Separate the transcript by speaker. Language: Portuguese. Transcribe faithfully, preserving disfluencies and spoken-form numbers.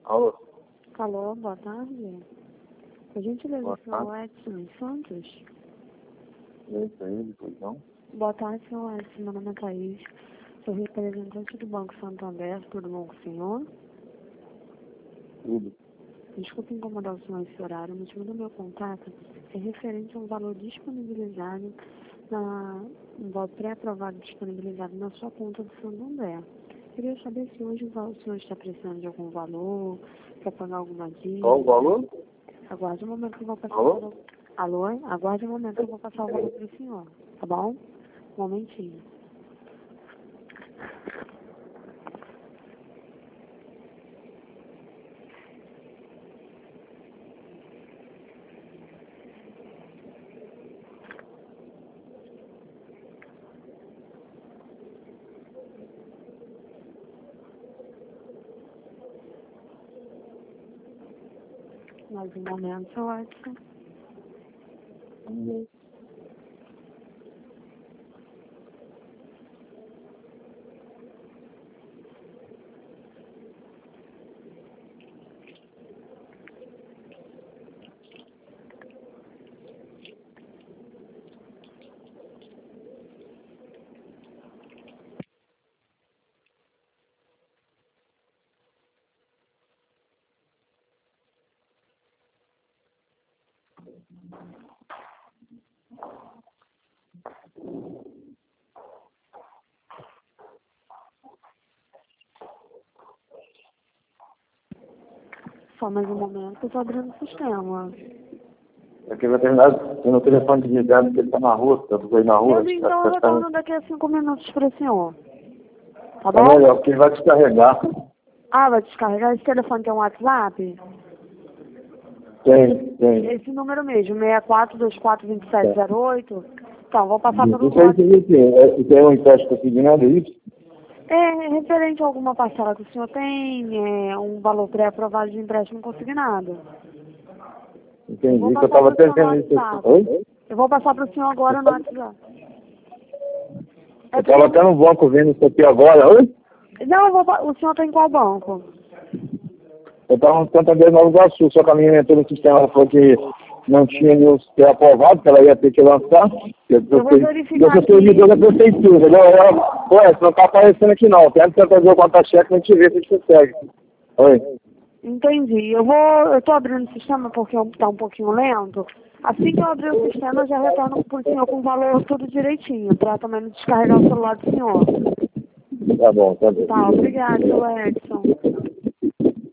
Speaker 1: Alô?
Speaker 2: Alô, boa tarde. A gente levou o senhor Edson Santos?
Speaker 1: Esse aí, depois não?
Speaker 2: Boa tarde, senhor Edson. Meu nome é Thaís. Sou representante do Banco Santander. Tudo bom com o senhor?
Speaker 1: Tudo.
Speaker 2: Desculpe incomodar o senhor esse horário. O motivo do meu contato é referente ao valor disponibilizado, na, um valor pré-aprovado disponibilizado na sua conta do Santander. Queria saber se hoje o senhor está precisando de algum valor, quer pagar alguma dívida.
Speaker 1: Qual o valor?
Speaker 2: Aguarde um momento que eu vou passar
Speaker 1: Alô?
Speaker 2: o valor. Alô? Aguarde um momento que eu vou passar o valor para o senhor. Tá bom? Um momentinho. Mais um momento, seu Edson.
Speaker 1: Hum.
Speaker 2: Só mais um momento que eu estou abrindo o sistema.
Speaker 1: É que vai terminar no telefone desligado porque ele tá na rua, tá tudo aí na rua.
Speaker 2: Eu então eu retorno daqui a cinco minutos para o senhor. Tá
Speaker 1: Tá
Speaker 2: bom?
Speaker 1: melhor, porque ele vai descarregar.
Speaker 2: Ah, vai descarregar esse telefone que é um WhatsApp?
Speaker 1: Tem, tem.
Speaker 2: Esse número mesmo, seis quatro dois quatro dois sete zero oito. Então, vou passar pelo
Speaker 1: Isso aí
Speaker 2: WhatsApp.
Speaker 1: seria o quê? É, tem um empréstimo consignado, é isso?
Speaker 2: É referente a alguma parcela que o senhor tem, é um valor pré-aprovado de empréstimo consignado.
Speaker 1: Entendi.
Speaker 2: Vou
Speaker 1: Que eu
Speaker 2: passar
Speaker 1: tava
Speaker 2: para o senhor no
Speaker 1: pensando nisso.
Speaker 2: WhatsApp.
Speaker 1: Oi?
Speaker 2: Eu vou passar para o senhor agora no WhatsApp. É
Speaker 1: Eu
Speaker 2: porque
Speaker 1: tava
Speaker 2: eu...
Speaker 1: até no banco vendo isso aqui agora. Oi?
Speaker 2: Não, eu vou... pa- o senhor está em qual banco?
Speaker 1: Eu tava no Santander Nova Iguaçu, só que a menina entrou no sistema, ela falou que não tinha nenhum sistema aprovado, que ela ia ter que lançar. Eu,
Speaker 2: Eu vou verificar
Speaker 1: eu sou servidor da prefeitura, entendeu? Ela, ué, você não tá aparecendo aqui não. Tenta fazer o conta-cheque pra gente ver se a gente consegue. Oi.
Speaker 2: Entendi. Eu vou... Eu estou abrindo o sistema porque está um pouquinho lento. Assim que eu abrir o sistema, eu já retorno para o senhor com o valor tudo direitinho, para também não descarregar o celular do senhor.
Speaker 1: Tá bom, tá bom.
Speaker 2: Tá, obrigada, seu Edson.